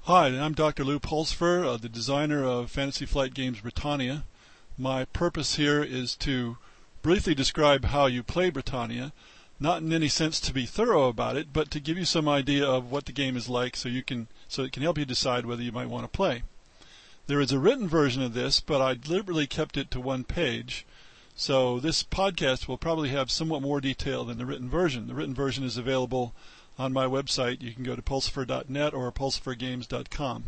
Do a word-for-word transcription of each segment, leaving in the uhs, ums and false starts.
Hi, I'm Doctor Lou Pulsfer, uh, the designer of Fantasy Flight Games Britannia. My purpose here is to briefly describe how you play Britannia, not in any sense to be thorough about it, but to give you some idea of what the game is like so you can so it can help you decide whether you might want to play. There is a written version of this, but I deliberately kept it to one page, so this podcast will probably have somewhat more detail than the written version. The written version is available on my website. You can go to pulsifer dot net or pulsifer games dot com.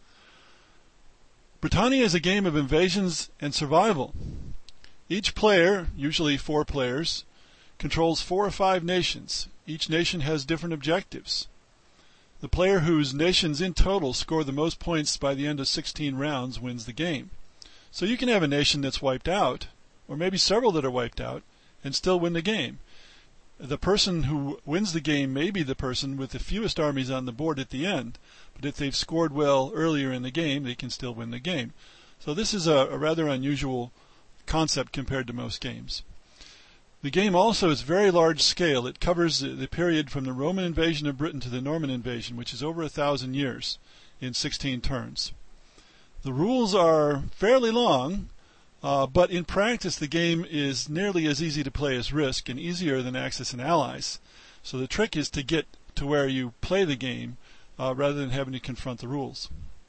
Britannia is a game of invasions and survival. Each player, usually four players, controls four or five nations. Each nation has different objectives. The player whose nations in total score the most points by the end of sixteen rounds wins the game. So you can have a nation that's wiped out, or maybe several that are wiped out, and still win the game. The person who wins the game may be the person with the fewest armies on the board at the end, but if they've scored well earlier in the game, they can still win the game. So this is a, a rather unusual concept compared to most games. The game also is very large scale. It covers the, the period from the Roman invasion of Britain to the Norman invasion, which is over a thousand years in sixteen turns. The rules are fairly long, Uh, but in practice, the game is nearly as easy to play as Risk and easier than Axis and Allies. So the trick is to get to where you play the game uh, rather than having to confront the rules.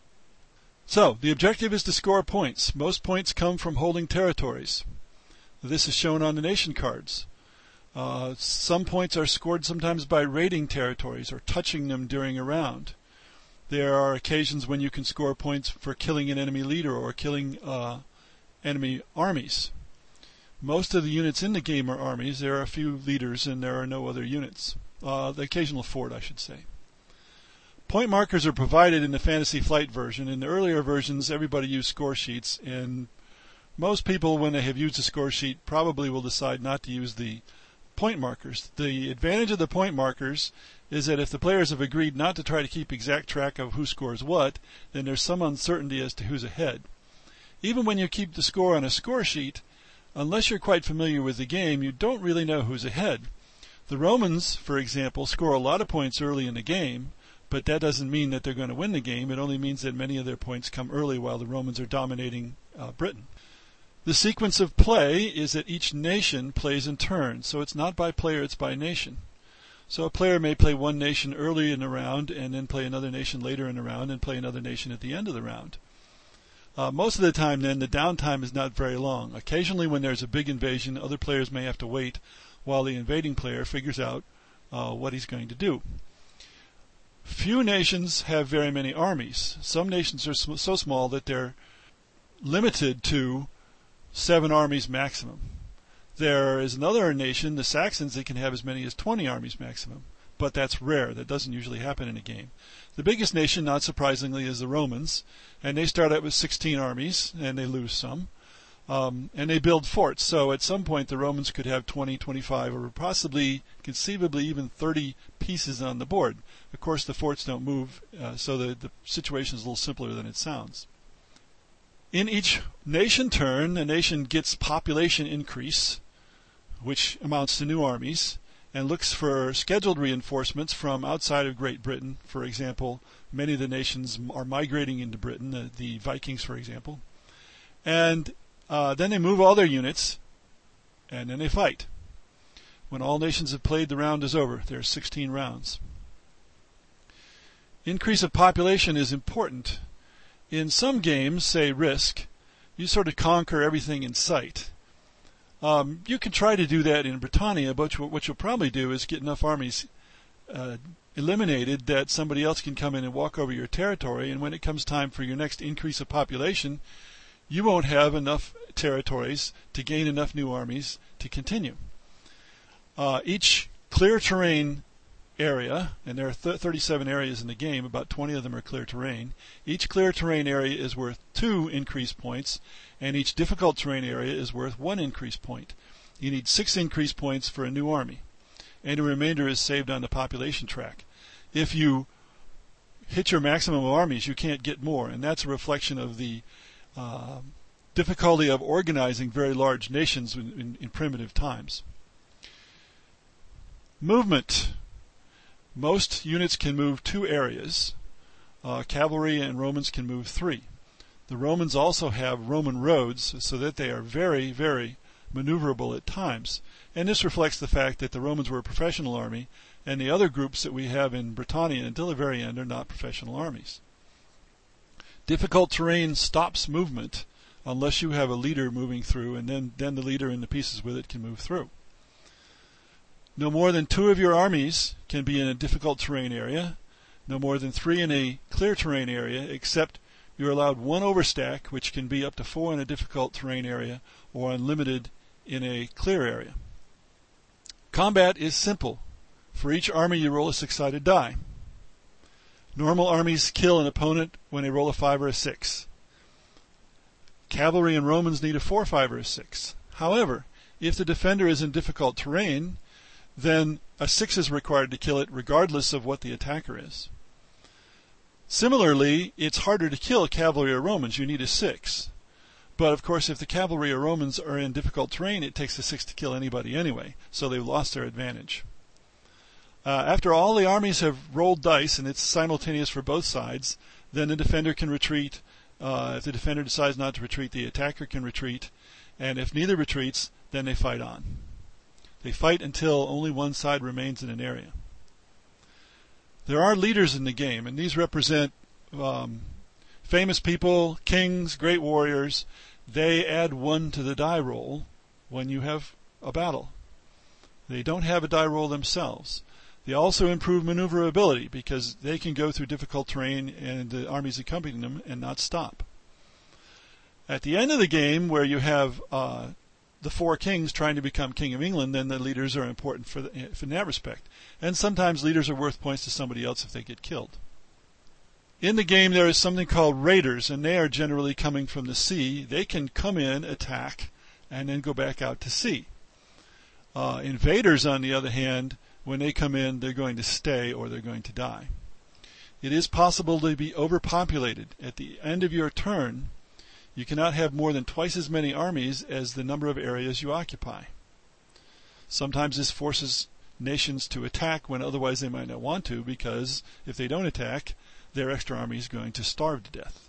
So the objective is to score points. Most points come from holding territories. This is shown on the nation cards. Uh, some points are scored sometimes by raiding territories or touching them during a round. There are occasions when you can score points for killing an enemy leader or killing uh, enemy armies. Most of the units in the game are armies. There are a few leaders and there are no other units. Uh, the occasional fort, I should say. Point markers are provided in the Fantasy Flight version. In the earlier versions, everybody used score sheets, and most people, when they have used a score sheet, probably will decide not to use the point markers. The advantage of the point markers is that if the players have agreed not to try to keep exact track of who scores what, then there's some uncertainty as to who's ahead. Even when you keep the score on a score sheet, unless you're quite familiar with the game, you don't really know who's ahead. The Romans, for example, score a lot of points early in the game, but that doesn't mean that they're going to win the game. It only means that many of their points come early while the Romans are dominating uh, Britain. The sequence of play is that each nation plays in turn, so it's not by player, it's by nation. So a player may play one nation early in the round and then play another nation later in the round and play another nation at the end of the round. Uh, most of the time, then, the downtime is not very long. Occasionally, when there's a big invasion, other players may have to wait while the invading player figures out uh, what he's going to do. Few nations have very many armies. Some nations are sm- so small that they're limited to seven armies maximum. There is another nation, the Saxons, that can have as many as twenty armies maximum. But that's rare. That doesn't usually happen in a game. The biggest nation, not surprisingly, is the Romans, and they start out with sixteen armies, and they lose some, um, and they build forts. So at some point, the Romans could have twenty, twenty-five, or possibly, conceivably, even thirty pieces on the board. Of course, the forts don't move, uh, so the, the situation is a little simpler than it sounds. In each nation turn, a nation gets population increase, which amounts to new armies, and looks for scheduled reinforcements from outside of Great Britain. For example, many of the nations are migrating into Britain, the, the Vikings, for example. And uh, then they move all their units, and then they fight. When all nations have played, the round is over. There's sixteen rounds. Increase of population is important. In some games, say Risk, you sort of conquer everything in sight. Um, you can try to do that in Britannia, but what you'll probably do is get enough armies uh, eliminated that somebody else can come in and walk over your territory, and when it comes time for your next increase of population, you won't have enough territories to gain enough new armies to continue. Uh, each clear terrain area, and there are th- thirty-seven areas in the game, about twenty of them are clear terrain. Each clear terrain area is worth two increase points, and each difficult terrain area is worth one increase point. You need six increase points for a new army, and the remainder is saved on the population track. If you hit your maximum of armies, you can't get more, and that's a reflection of the uh, difficulty of organizing very large nations in, in, in primitive times. Movement. Most units can move two areas. uh, cavalry and Romans can move three. The Romans also have Roman roads, so that they are very, very maneuverable at times. And this reflects the fact that the Romans were a professional army, and the other groups that we have in Britannia until the very end are not professional armies. Difficult terrain stops movement unless you have a leader moving through, and then, then the leader and the pieces with it can move through. No more than two of your armies can be in a difficult terrain area, no more than three in a clear terrain area, except you're allowed one overstack, which can be up to four in a difficult terrain area, or unlimited in a clear area. Combat is simple. For each army you roll a six-sided die. Normal armies kill an opponent when they roll a five or a six. Cavalry and Romans need a four, five, or a six. However, if the defender is in difficult terrain, then a six is required to kill it regardless of what the attacker is. Similarly, it's harder to kill cavalry or Romans. You need a six. But of course, if the cavalry or Romans are in difficult terrain, it takes a six to kill anybody anyway, so they've lost their advantage. Uh, after all the armies have rolled dice, and it's simultaneous for both sides, then the defender can retreat. Uh, if the defender decides not to retreat, the attacker can retreat. And if neither retreats, then they fight on. They fight until only one side remains in an area. There are leaders in the game, and these represent um, famous people, kings, great warriors. They add one to the die roll when you have a battle. They don't have a die roll themselves. They also improve maneuverability because they can go through difficult terrain and the armies accompanying them and not stop. At the end of the game, where you have uh, the four kings trying to become King of England, then the leaders are important for, the, in that respect. And sometimes leaders are worth points to somebody else if they get killed. In the game, there is something called raiders, and they are generally coming from the sea. They can come in, attack, and then go back out to sea. Uh, invaders, on the other hand, when they come in, they're going to stay or they're going to die. It is possible to be overpopulated. At the end of your turn, you cannot have more than twice as many armies as the number of areas you occupy. Sometimes this forces nations to attack when otherwise they might not want to, because if they don't attack, their extra army is going to starve to death.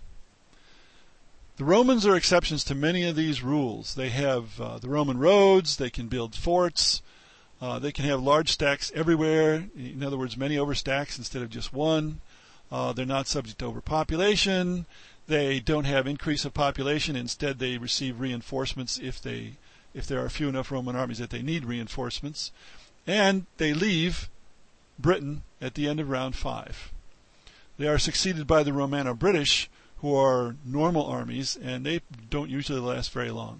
The Romans are exceptions to many of these rules. They have uh, the Roman roads, they can build forts, uh, they can have large stacks everywhere, in other words, many overstacks instead of just one. Uh, they're not subject to overpopulation. They don't have increase of population. Instead, they receive reinforcements if they if there are few enough Roman armies that they need reinforcements. And they leave Britain at the end of round five. They are succeeded by the Romano-British, who are normal armies, and they don't usually last very long.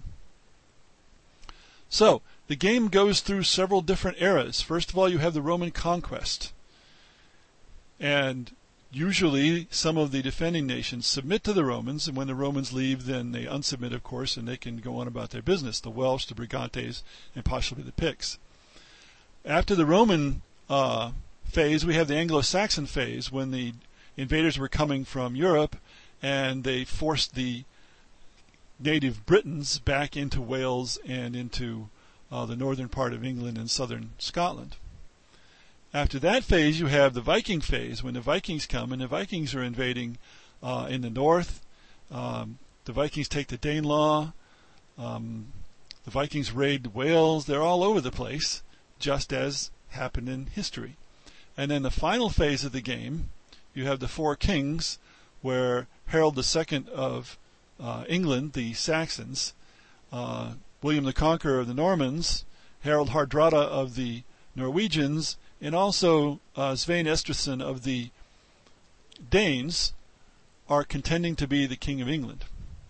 So, the game goes through several different eras. First of all, you have the Roman conquest. And usually, some of the defending nations submit to the Romans, and when the Romans leave, then they unsubmit, of course, and they can go on about their business, the Welsh, the Brigantes, and possibly the Picts. After the Roman uh, phase, we have the Anglo-Saxon phase, when the invaders were coming from Europe, and they forced the native Britons back into Wales and into uh, the northern part of England and southern Scotland. After that phase, you have the Viking phase, when the Vikings come, and the Vikings are invading uh, in the north. Um, the Vikings take the Danelaw. Um, the Vikings raid Wales. They're all over the place, just as happened in history. And then the final phase of the game, you have the Four Kings, where Harold the Second of uh, England, the Saxons, uh, William the Conqueror of the Normans, Harold Hardrada of the Norwegians, and also uh, Svein Estridsson of the Danes are contending to be the King of England.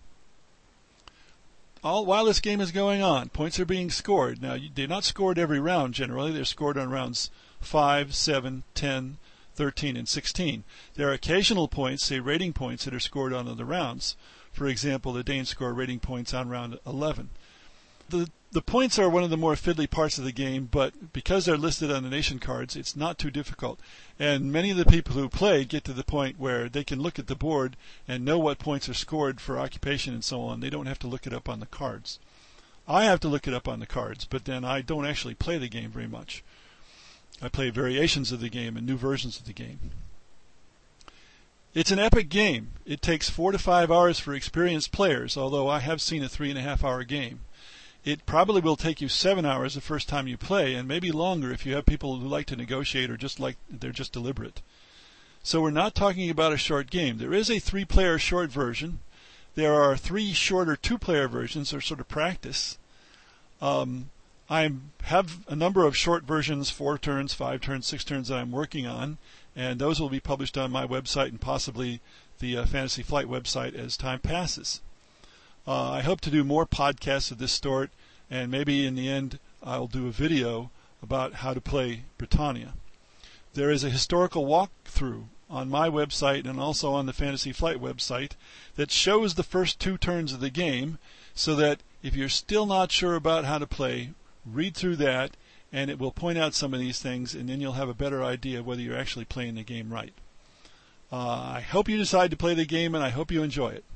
All while this game is going on, points are being scored. Now, they're not scored every round generally. They're scored on rounds five, seven, ten, thirteen, and sixteen. There are occasional points, say rating points, that are scored on other rounds. For example, the Danes score rating points on round eleven. The the points are one of the more fiddly parts of the game, but because they're listed on the nation cards, it's not too difficult. And many of the people who play get to the point where they can look at the board and know what points are scored for occupation and so on. They don't have to look it up on the cards. I have to look it up on the cards, but then I don't actually play the game very much. I play variations of the game and new versions of the game. It's an epic game. It takes four to five hours for experienced players, although I have seen a three and a half hour game. It probably will take you seven hours the first time you play, and maybe longer if you have people who like to negotiate or just like they're just deliberate. So we're not talking about a short game. There is a three-player short version. There are three shorter two-player versions, or sort of practice. Um, I have a number of short versions, four turns, five turns, six turns that I'm working on, and those will be published on my website and possibly the uh, Fantasy Flight website as time passes. Uh, I hope to do more podcasts of this sort, and maybe in the end I'll do a video about how to play Britannia. There is a historical walkthrough on my website and also on the Fantasy Flight website that shows the first two turns of the game, so that if you're still not sure about how to play, read through that, and it will point out some of these things, and then you'll have a better idea whether you're actually playing the game right. Uh, I hope you decide to play the game, and I hope you enjoy it.